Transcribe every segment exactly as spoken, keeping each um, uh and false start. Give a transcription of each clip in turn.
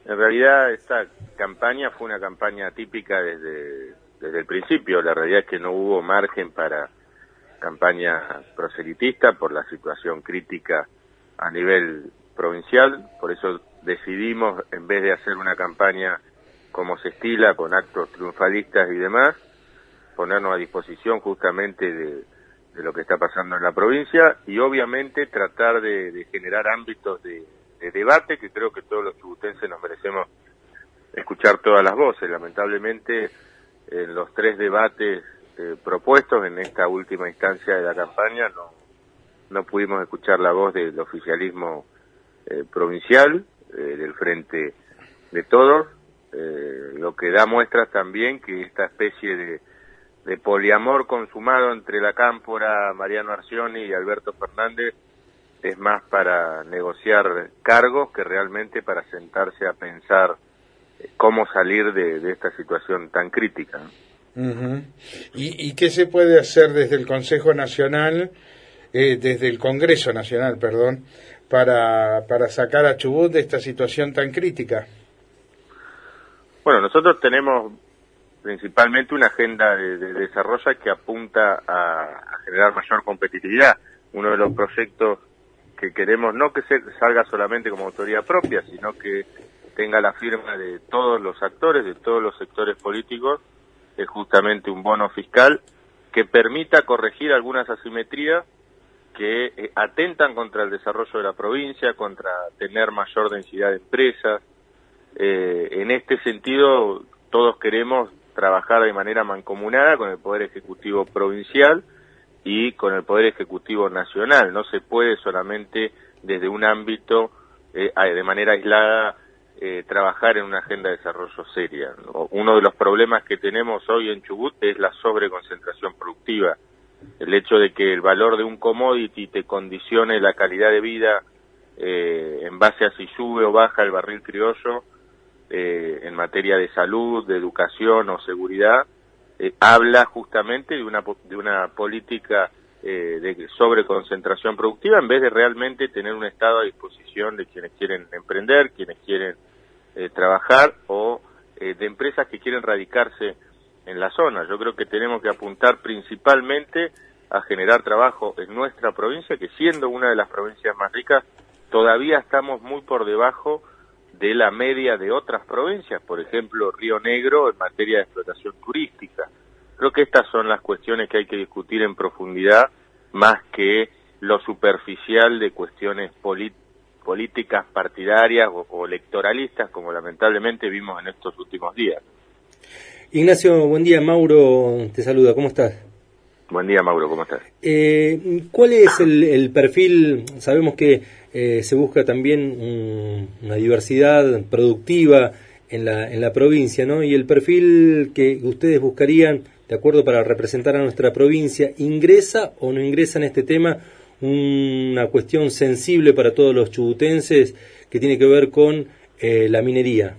En realidad esta campaña fue una campaña típica desde, desde el principio. La realidad es que no hubo margen para campaña proselitista por la situación crítica a nivel provincial. Por eso decidimos, en vez de hacer una campaña como se estila, con actos triunfalistas y demás, ponernos a disposición justamente de, de lo que está pasando en la provincia y obviamente tratar de, de generar ámbitos de, de debate, que creo que todos los chubutenses nos merecemos escuchar todas las voces. Lamentablemente, en los tres debates eh, propuestos en esta última instancia de la campaña no, no pudimos escuchar la voz del oficialismo eh, provincial, eh, del Frente de Todos, eh, lo que da muestras también que esta especie de de poliamor consumado entre la cámpora, Mariano Arcioni y Alberto Fernández es más para negociar cargos que realmente para sentarse a pensar cómo salir de, de esta situación tan crítica, ¿no? Uh-huh. ¿Y, ¿Y qué se puede hacer desde el Consejo Nacional, eh, desde el Congreso Nacional, perdón, para, para sacar a Chubut de esta situación tan crítica? Bueno, nosotros tenemos principalmente una agenda de, de desarrollo que apunta a, a generar mayor competitividad. Uno de los proyectos que queremos, no que se salga solamente como autoridad propia, sino que tenga la firma de todos los actores, de todos los sectores políticos, es justamente un bono fiscal que permita corregir algunas asimetrías que eh, atentan contra el desarrollo de la provincia, contra tener mayor densidad de empresas. Eh, en este sentido, todos queremos trabajar de manera mancomunada con el Poder Ejecutivo Provincial y con el Poder Ejecutivo Nacional. No se puede solamente desde un ámbito, eh, de manera aislada, eh, trabajar en una agenda de desarrollo seria, ¿no? Uno de los problemas que tenemos hoy en Chubut es la sobreconcentración productiva. El hecho de que el valor de un commodity te condicione la calidad de vida eh, en base a si sube o baja el barril criollo, Eh, en materia de salud, de educación o seguridad, eh, habla justamente de una de una política eh, de sobreconcentración productiva en vez de realmente tener un Estado a disposición de quienes quieren emprender, quienes quieren eh, trabajar o eh, de empresas que quieren radicarse en la zona. Yo creo que tenemos que apuntar principalmente a generar trabajo en nuestra provincia, que siendo una de las provincias más ricas, todavía estamos muy por debajo de la media de otras provincias, por ejemplo Río Negro en materia de explotación turística. Creo que estas son las cuestiones que hay que discutir en profundidad, más que lo superficial de cuestiones políticas partidarias o, o electoralistas, como lamentablemente vimos en estos últimos días. Ignacio, buen día. Mauro te saluda, ¿cómo estás? Buen día, Mauro, ¿cómo estás? Eh, ¿Cuál es el, el perfil? Sabemos que eh, se busca también un, una diversidad productiva en la, en la provincia, ¿no? Y el perfil que ustedes buscarían, de acuerdo, para representar a nuestra provincia, ¿ingresa o no ingresa en este tema una cuestión sensible para todos los chubutenses que tiene que ver con eh, la minería?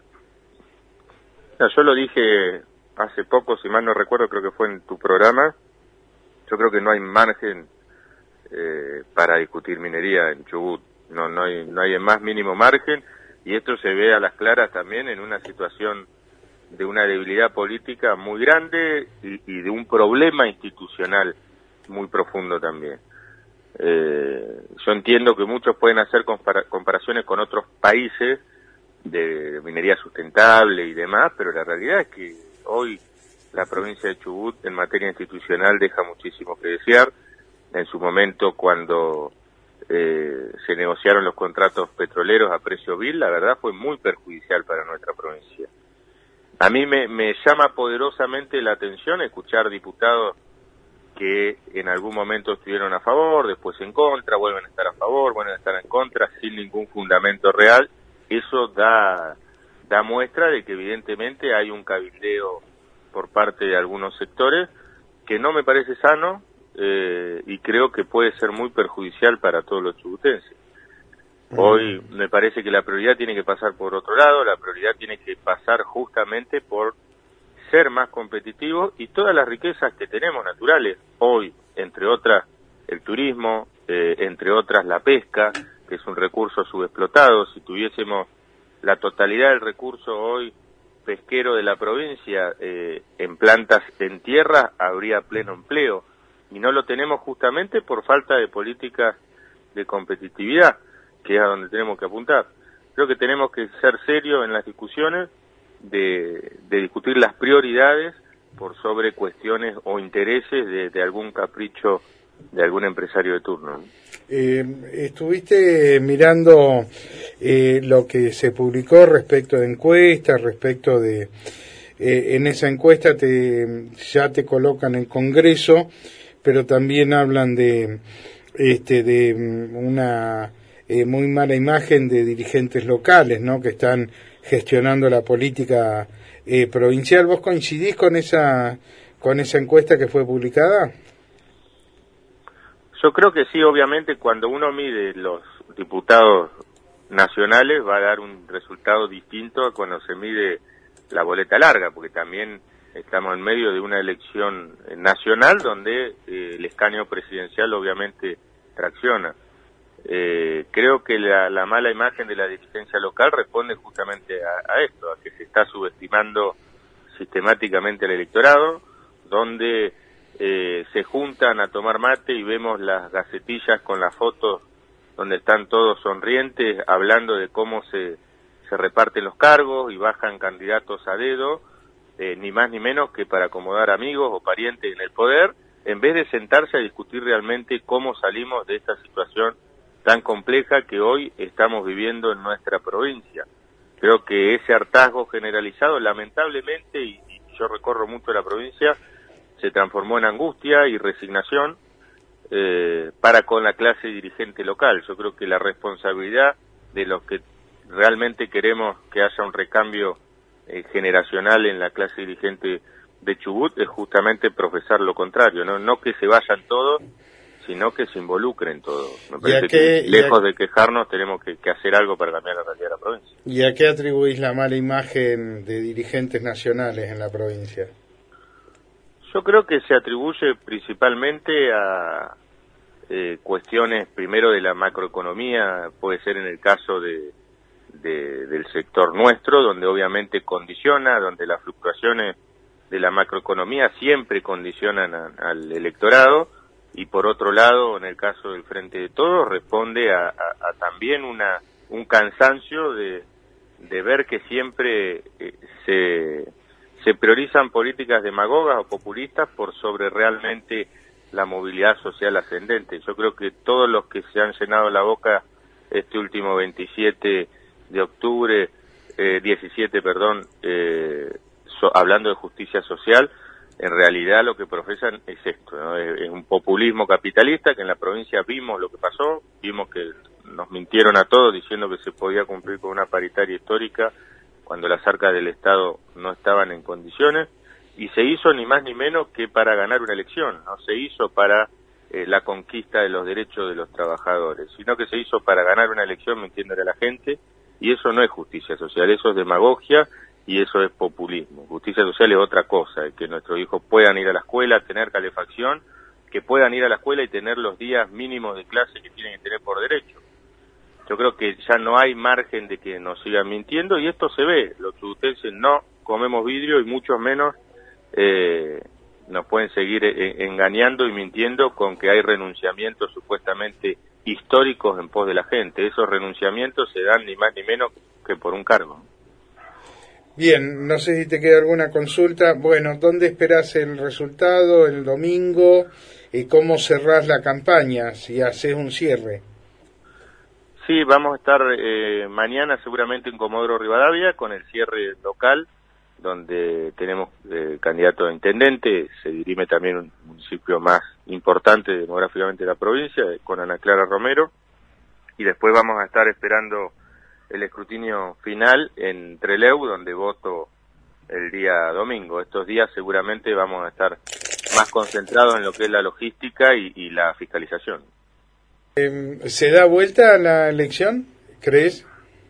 No, yo lo dije hace poco, si mal no recuerdo, creo que fue en tu programa. Yo creo que no hay margen eh, para discutir minería en Chubut, no no hay no hay el más mínimo margen, y esto se ve a las claras también en una situación de una debilidad política muy grande y, y de un problema institucional muy profundo también. Eh, yo entiendo que muchos pueden hacer compara- comparaciones con otros países de minería sustentable y demás, pero la realidad es que hoy la provincia de Chubut en materia institucional deja muchísimo que desear. En su momento, cuando eh, se negociaron los contratos petroleros a precio vil, la verdad fue muy perjudicial para nuestra provincia. A mí me, me llama poderosamente la atención escuchar diputados que en algún momento estuvieron a favor, después en contra, vuelven a estar a favor, vuelven a estar en contra, sin ningún fundamento real. Eso da, da muestra de que evidentemente hay un cabildeo por parte de algunos sectores que no me parece sano eh, y creo que puede ser muy perjudicial para todos los chubutenses. Hoy me parece que la prioridad tiene que pasar por otro lado, la prioridad tiene que pasar justamente por ser más competitivos y todas las riquezas que tenemos naturales hoy, entre otras el turismo, eh, entre otras la pesca, que es un recurso subexplotado. Si tuviésemos la totalidad del recurso hoy pesquero de la provincia eh, en plantas en tierra, habría pleno empleo, y no lo tenemos justamente por falta de políticas de competitividad, que es a donde tenemos que apuntar. Creo que tenemos que ser serios en las discusiones de, de discutir las prioridades por sobre cuestiones o intereses de, de algún capricho de algún empresario de turno. Eh, estuviste mirando eh, lo que se publicó respecto de encuestas, respecto de eh, en esa encuesta te ya te colocan en Congreso, pero también hablan de este de una eh, muy mala imagen de dirigentes locales, ¿no? Que están gestionando la política eh, provincial. ¿Vos coincidís con esa con esa encuesta que fue publicada? Yo creo que sí, obviamente, cuando uno mide los diputados nacionales va a dar un resultado distinto a cuando se mide la boleta larga, porque también estamos en medio de una elección nacional donde eh, el escaño presidencial obviamente tracciona. Eh, creo que la, la mala imagen de la dirigencia local responde justamente a, a esto, a que se está subestimando sistemáticamente al electorado, donde Eh, se juntan a tomar mate y vemos las gacetillas con las fotos donde están todos sonrientes hablando de cómo se, se reparten los cargos y bajan candidatos a dedo, eh, ni más ni menos que para acomodar amigos o parientes en el poder, en vez de sentarse a discutir realmente cómo salimos de esta situación tan compleja que hoy estamos viviendo en nuestra provincia. Creo que ese hartazgo generalizado, lamentablemente, y, y yo recorro mucho la provincia, se transformó en angustia y resignación eh, para con la clase dirigente local. Yo creo que la responsabilidad de los que realmente queremos que haya un recambio eh, generacional en la clase dirigente de Chubut es justamente profesar lo contrario, no no que se vayan todos, sino que se involucren todos. Me parece que, que lejos a... de quejarnos tenemos que, que hacer algo para cambiar la realidad de la provincia. ¿Y a qué atribuís la mala imagen de dirigentes nacionales en la provincia? Yo creo que se atribuye principalmente a eh, cuestiones, primero, de la macroeconomía, puede ser en el caso de, de del sector nuestro, donde obviamente condiciona, donde las fluctuaciones de la macroeconomía siempre condicionan a, al electorado, y por otro lado, en el caso del Frente de Todos, responde a, a, a también una un cansancio de, de ver que siempre eh, se... se priorizan políticas demagogas o populistas por sobre realmente la movilidad social ascendente. Yo creo que todos los que se han llenado la boca este último veintisiete de octubre, eh, diecisiete, perdón, eh, so, hablando de justicia social, en realidad lo que profesan es esto, ¿no? Es, es un populismo capitalista que en la provincia vimos lo que pasó, vimos que nos mintieron a todos diciendo que se podía cumplir con una paritaria histórica cuando las arcas del Estado no estaban en condiciones, y se hizo ni más ni menos que para ganar una elección, no se hizo para eh, la conquista de los derechos de los trabajadores, sino que se hizo para ganar una elección mintiéndole a la gente, y eso no es justicia social, eso es demagogia y eso es populismo. Justicia social es otra cosa, es que nuestros hijos puedan ir a la escuela, tener calefacción, que puedan ir a la escuela y tener los días mínimos de clase que tienen que tener por derecho. Yo creo que ya no hay margen de que nos sigan mintiendo, y esto se ve. Los chubutenses no comemos vidrio y mucho menos eh, nos pueden seguir eh, engañando y mintiendo con que hay renunciamientos supuestamente históricos en pos de la gente. Esos renunciamientos se dan ni más ni menos que por un cargo. Bien, no sé si te queda alguna consulta. Bueno, ¿dónde esperás el resultado? ¿El domingo? ¿Y cómo cerrás la campaña? Si haces un cierre. Sí, vamos a estar eh, mañana seguramente en Comodoro Rivadavia con el cierre local, donde tenemos eh, candidato a intendente, se dirime también un municipio más importante demográficamente de la provincia, con Ana Clara Romero, y después vamos a estar esperando el escrutinio final en Trelew, donde voto el día domingo. Estos días seguramente vamos a estar más concentrados en lo que es la logística y, y la fiscalización. ¿Se da vuelta a la elección, crees?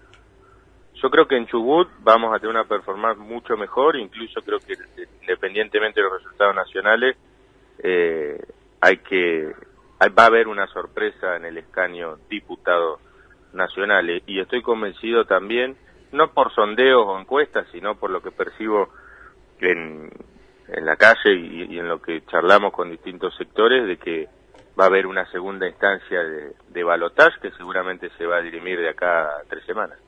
Yo creo que en Chubut vamos a tener una performance mucho mejor, incluso creo que independientemente de los resultados nacionales, eh, hay que hay, va a haber una sorpresa en el escaño diputado nacional, y estoy convencido también no por sondeos o encuestas, sino por lo que percibo en, en la calle y, y en lo que charlamos con distintos sectores, de que va a haber una segunda instancia de, de balotaje que seguramente se va a dirimir de acá a tres semanas.